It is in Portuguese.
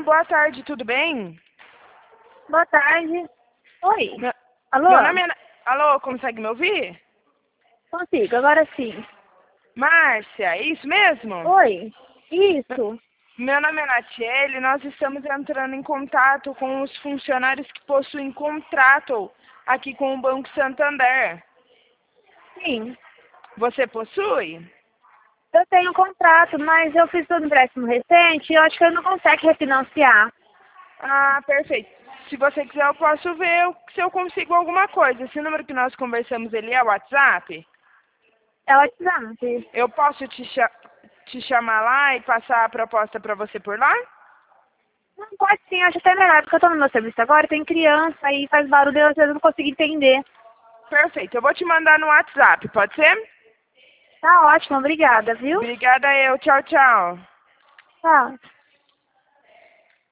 boa tarde, tudo bem? Boa tarde. Oi. Meu, Alô? meu nome é... Alô, consegue me ouvir? Consigo, agora sim. Márcia, é isso mesmo? Oi. Isso. Meu nome é Natiele, nós estamos entrando em contato com os funcionários que possuem contrato aqui com o Banco Santander. Sim. Você possui? Eu tenho um contrato, mas eu fiz um empréstimo recente e eu acho que eu não consigo refinanciar. Ah, perfeito. Se você quiser, eu posso ver se eu consigo alguma coisa. Esse número que nós conversamos, ele é WhatsApp? É o WhatsApp. Eu posso te chamar lá e passar a proposta para você por lá? Não, pode sim, acho até melhor, porque eu tô no meu serviço agora, tem criança e faz barulho, eu às vezes não consigo entender. Perfeito. Eu vou te mandar no WhatsApp, pode ser? Tá ótimo, obrigada, viu? Obrigada eu. Tchau, tchau. Tchau.